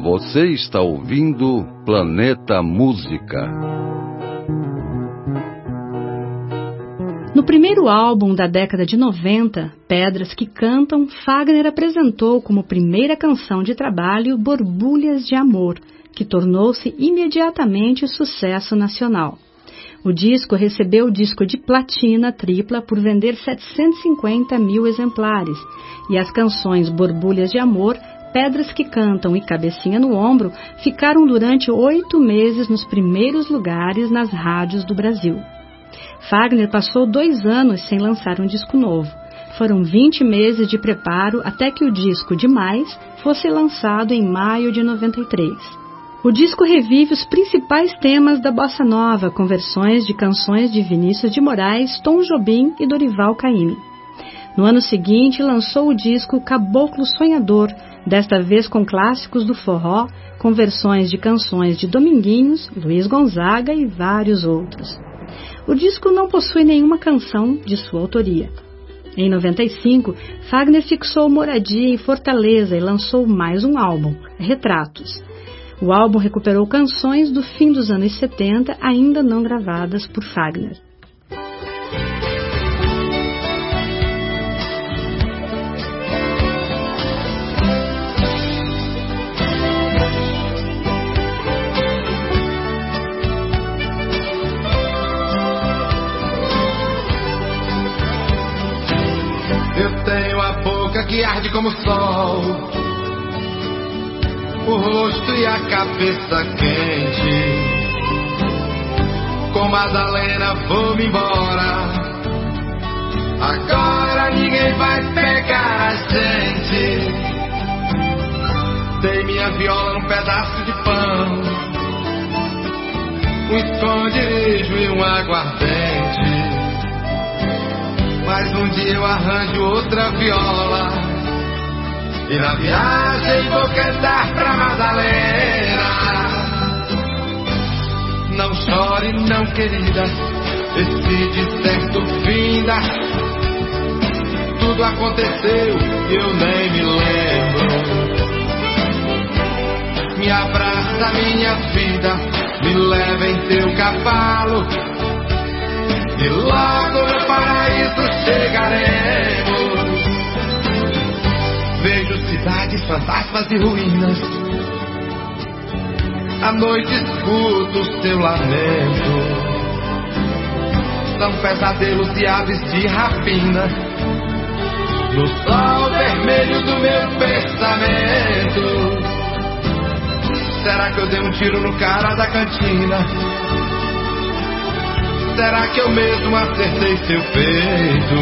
Você está ouvindo Planeta Música. No primeiro álbum da década de 90, Pedras que Cantam, Fagner apresentou como primeira canção de trabalho Borbulhas de Amor, que tornou-se imediatamente sucesso nacional. O disco recebeu o disco de platina tripla por vender 750 mil exemplares, e as canções Borbulhas de Amor, Pedras que Cantam e Cabecinha no Ombro ficaram durante 8 meses nos primeiros lugares nas rádios do Brasil. Fagner passou 2 anos sem lançar um disco novo. Foram 20 meses de preparo até que o disco Demais fosse lançado em maio de 93. O disco revive os principais temas da bossa nova, com versões de canções de Vinícius de Moraes, Tom Jobim e Dorival Caymmi. No ano seguinte, lançou o disco Caboclo Sonhador, desta vez com clássicos do forró, com versões de canções de Dominguinhos, Luiz Gonzaga e vários outros. O disco não possui nenhuma canção de sua autoria. Em 95, Fagner fixou moradia em Fortaleza e lançou mais um álbum, Retratos. O álbum recuperou canções do fim dos anos 70, ainda não gravadas por Fagner. Eu tenho a boca que arde como o sol, o rosto e a cabeça quente. Com Madalena vou-me embora, agora ninguém vai pegar a gente. Dei minha viola num pedaço de pão, um esconderijo e um aguardente. Mas um dia eu arranjo outra viola e na viagem vou cantar pra Madalena. Não chore não, querida, esse deserto finda. Tudo aconteceu e eu nem me lembro. Me abraça minha vida, me leva em teu cavalo e logo no paraíso chegaremos. Vejo cidades, fantasmas e ruínas, à noite escuto o teu lamento. São pesadelos de aves de rapina no sol vermelho do meu pensamento. Será que eu dei um tiro no cara da cantina? Será que eu mesmo acertei seu peito?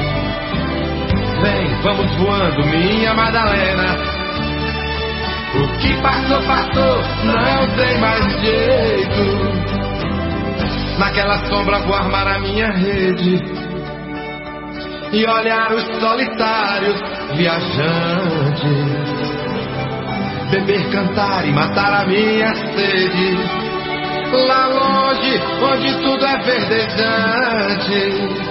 Vem, vamos voando, minha Madalena. O que passou, passou, não tem mais jeito. Naquela sombra vou armar a minha rede e olhar os solitários viajantes, beber, cantar e matar a minha sede. Lá longe, onde tudo é verdejante.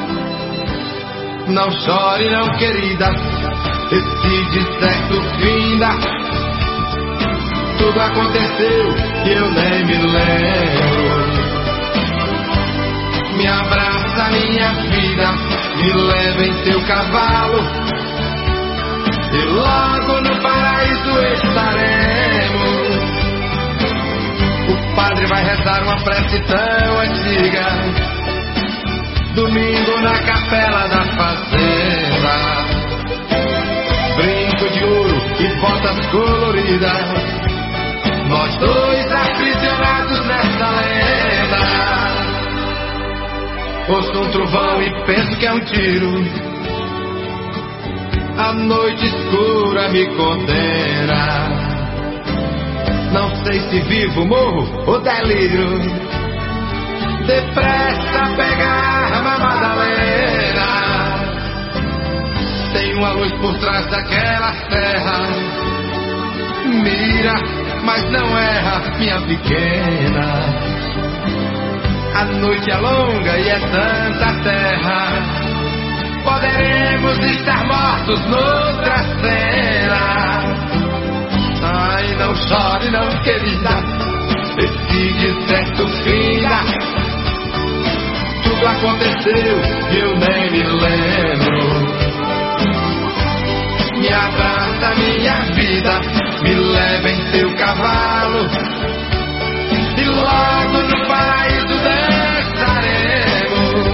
Não chore não, querida, esse deserto finda. Tudo aconteceu e eu nem me lembro. Me abraça minha vida, me leva em teu cavalo e logo no paraíso estaremos. O padre vai rezar uma prece tão antiga, domingo na capela da fazenda. Brinco de ouro e botas coloridas, nós dois aprisionados nessa lenda. Ouço um trovão e penso que é um tiro, a noite escura me condena. Não sei se vivo, morro ou delírio. Depressa pegar a Madalena. Tem uma luz por trás daquela serra. Mira, mas não erra, minha pequena. A noite é longa e é tanta terra. Poderemos estar mortos noutra cena. Ai, não chore não, querida, esse deserto finda. Tudo aconteceu e eu nem me lembro. Me abraça, minha vida, me leva em seu cavalo, e logo no paraíso desceremos.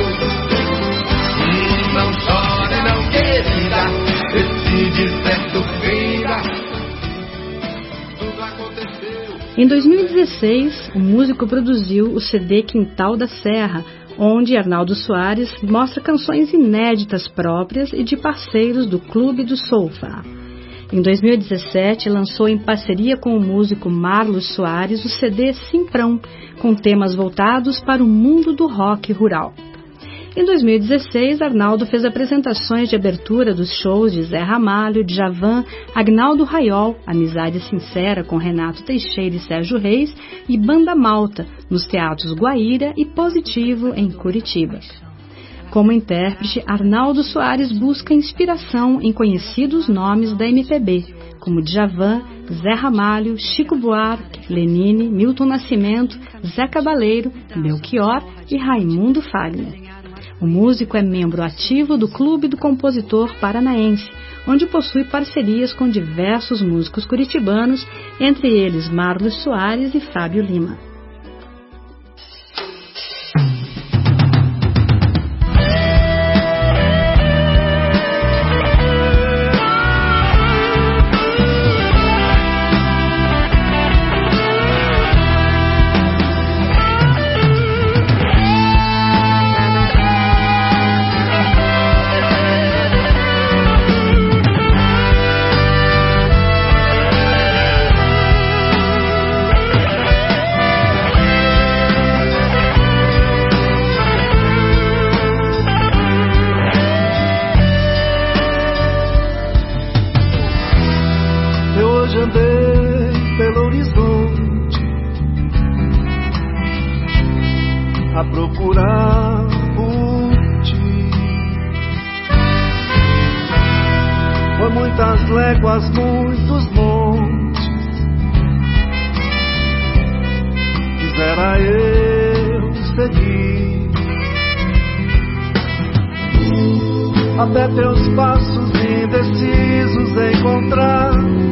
Não chore não, querida, esse deserto finda. Tudo aconteceu. Em 2016, o músico produziu o CD Quintal da Serra, onde Arnaldo Soares mostra canções inéditas próprias e de parceiros do Clube do Soufá. Em 2017, lançou em parceria com o músico Marlos Soares o CD Simprão, com temas voltados para o mundo do rock rural. Em 2016, Arnaldo fez apresentações de abertura dos shows de Zé Ramalho, Djavan, Agnaldo Raiol, Amizade Sincera com Renato Teixeira e Sérgio Reis e Banda Malta, nos teatros Guaíra e Positivo, em Curitiba. Como intérprete, Arnaldo Soares busca inspiração em conhecidos nomes da MPB, como Djavan, Zé Ramalho, Chico Buarque, Lenine, Milton Nascimento, Zé Cabaleiro, Belchior e Raimundo Fagner. O músico é membro ativo do Clube do Compositor Paranaense, onde possui parcerias com diversos músicos curitibanos, entre eles Marlos Soares e Fábio Lima. A procurar por ti. Foi muitas léguas, muitos montes, quisera eu seguir, até teus passos indecisos encontrar,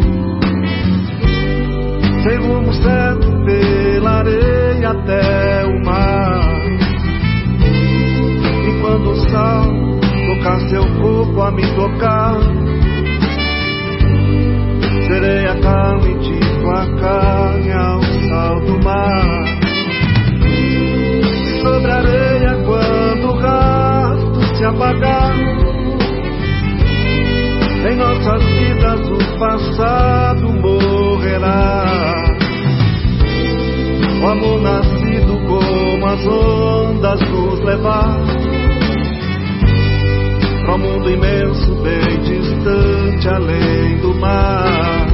sem rumo certo pela areia até o mar. E quando o sal tocar seu corpo a me tocar, serei a carne de tua carne ao sal do mar. E sobre a areia quando o rastro se apagar, em nossas vidas o passado morrerá. O amor nascido como as ondas nos levar para um mundo imenso bem distante além do mar.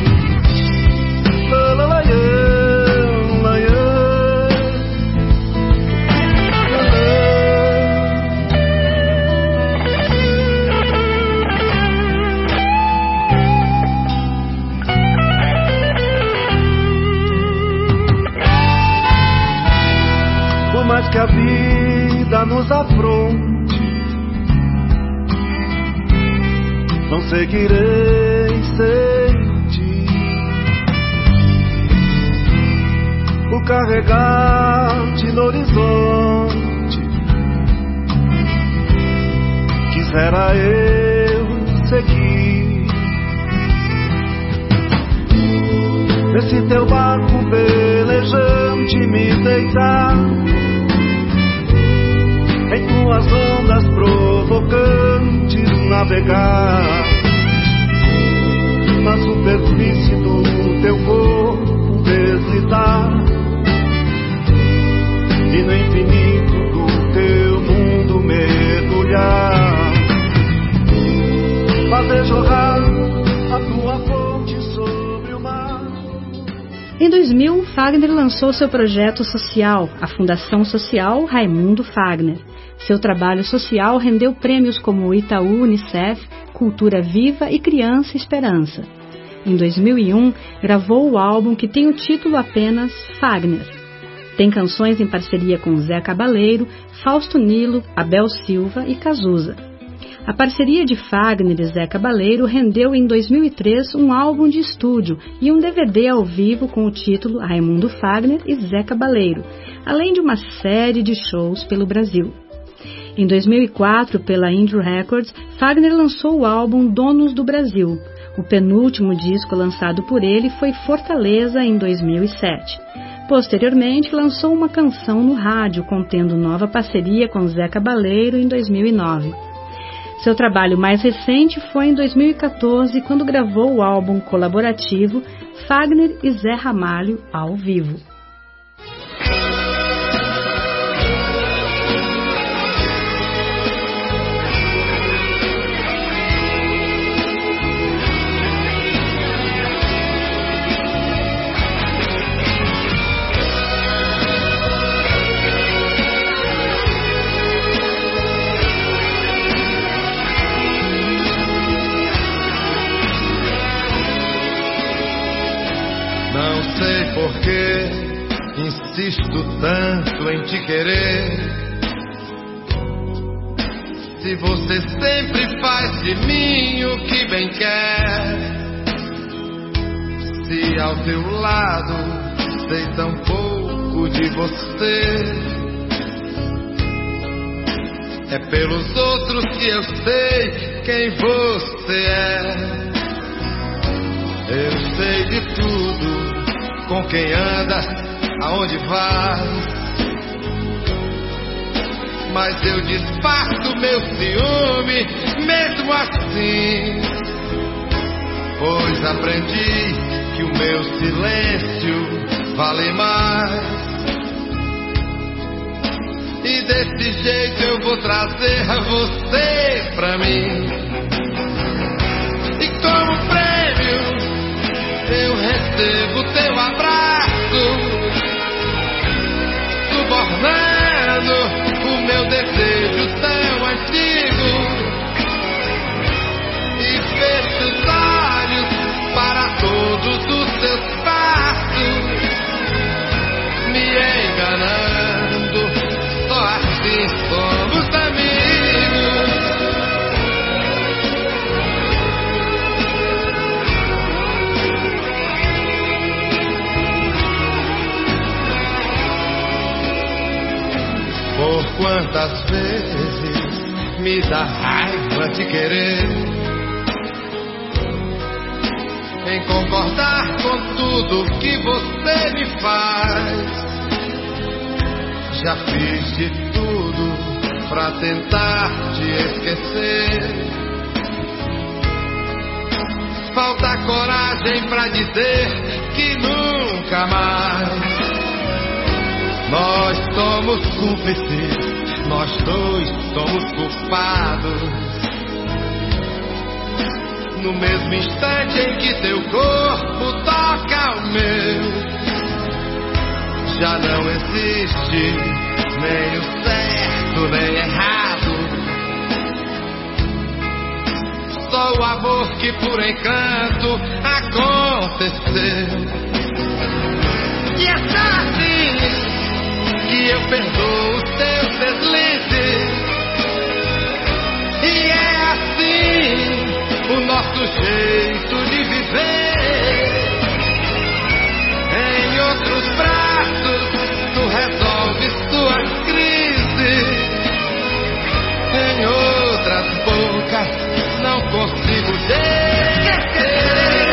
Por mais que a vida nos afronte, não seguirei sem ti. Por carregar-te no horizonte, quisera eu seguir. Nesse teu barco velejante me deitar, em tuas ondas provocantes navegar, na superfície do teu corpo deslizar, e no infinito do teu mundo mergulhar, fazer jorrar a tua fonte sobre o mar. Em 2000, Fagner lançou seu projeto social, a Fundação Social Raimundo Fagner. Seu trabalho social rendeu prêmios como Itaú, Unicef, Cultura Viva e Criança Esperança. Em 2001, gravou o álbum que tem o título apenas Fagner. Tem canções em parceria com Zé Cabaleiro, Fausto Nilo, Abel Silva e Cazuza. A parceria de Fagner e Zé Cabaleiro rendeu em 2003 um álbum de estúdio e um DVD ao vivo com o título Raimundo Fagner e Zé Cabaleiro, além de uma série de shows pelo Brasil. Em 2004, pela Indie Records, Fagner lançou o álbum Donos do Brasil. O penúltimo disco lançado por ele foi Fortaleza, em 2007. Posteriormente, lançou uma canção no rádio, contendo nova parceria com Zé Cabaleiro em 2009. Seu trabalho mais recente foi em 2014, quando gravou o álbum colaborativo Fagner e Zé Ramalho ao vivo. Porque insisto tanto em te querer, se você sempre faz de mim o que bem quer, se ao teu lado sei tão pouco de você, é pelos outros que eu sei quem você é. Eu sei de tudo, com quem andas, aonde vais, mas eu disfarço meu ciúme mesmo assim, pois aprendi que o meu silêncio vale mais, e desse jeito eu vou trazer você pra mim, e como prêmio eu recebo teu abraço, subornando o meu desejo tão antigo, e fecho os olhos para todos os teus passos, me enganando, só assim somos amigos. Por quantas vezes me dá raiva te querer, em concordar com tudo que você me faz. Já fiz de tudo pra tentar te esquecer, falta coragem pra dizer que nunca mais. Nós somos cúmplices, nós dois somos culpados. No mesmo instante em que teu corpo toca o meu, já não existe nem o certo nem errado, só o amor que por encanto aconteceu. E é assim que eu perdoo os teus deslizes, e é assim o nosso jeito de viver. Em outros braços tu resolves tuas crises, em outras bocas não consigo te esquecer.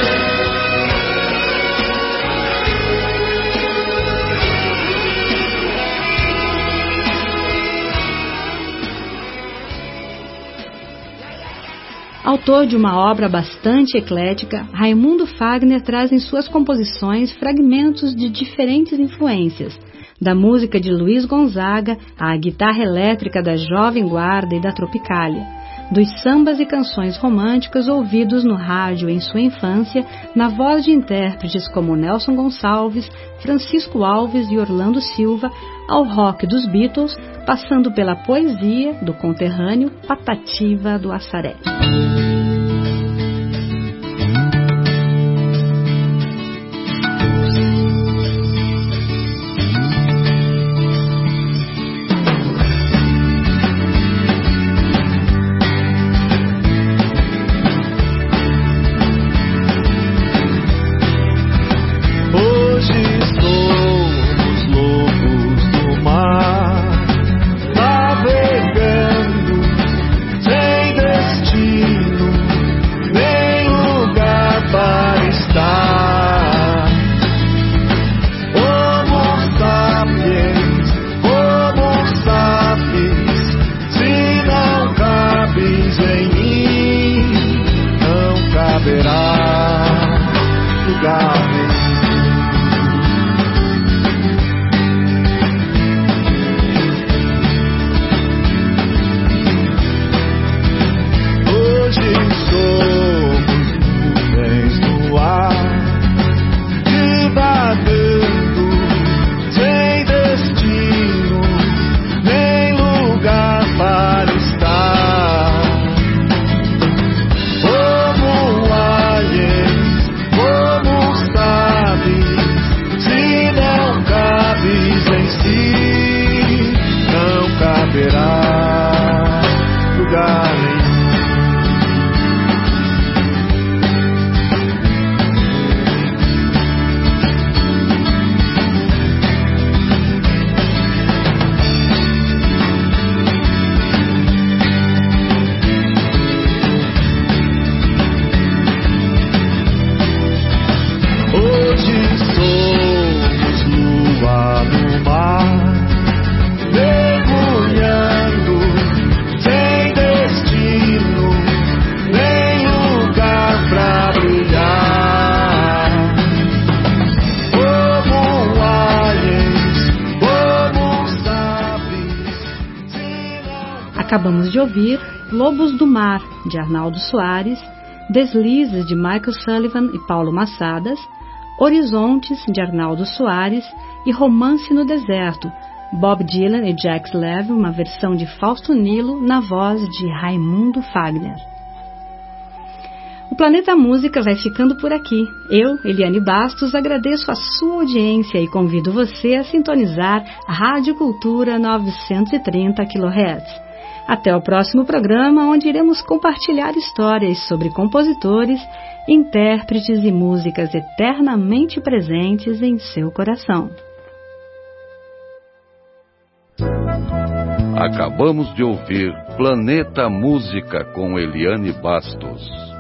Autor de uma obra bastante eclética, Raimundo Fagner traz em suas composições fragmentos de diferentes influências, da música de Luiz Gonzaga à guitarra elétrica da Jovem Guarda e da Tropicália, dos sambas e canções românticas ouvidos no rádio em sua infância, na voz de intérpretes como Nelson Gonçalves, Francisco Alves e Orlando Silva, ao rock dos Beatles, passando pela poesia do conterrâneo Patativa do Assaré. Acabamos de ouvir Lobos do Mar, de Arnaldo Soares, Deslizes, de Michael Sullivan e Paulo Massadas, Horizontes, de Arnaldo Soares, e Romance no Deserto, Bob Dylan e Jacques Levy, uma versão de Fausto Nilo na voz de Raimundo Fagner. O Planeta Música vai ficando por aqui. Eu, Eliane Bastos, agradeço a sua audiência e convido você a sintonizar a Rádio Cultura 930 kHz. Até o próximo programa, onde iremos compartilhar histórias sobre compositores, intérpretes e músicas eternamente presentes em seu coração. Acabamos de ouvir Planeta Música com Eliane Bastos.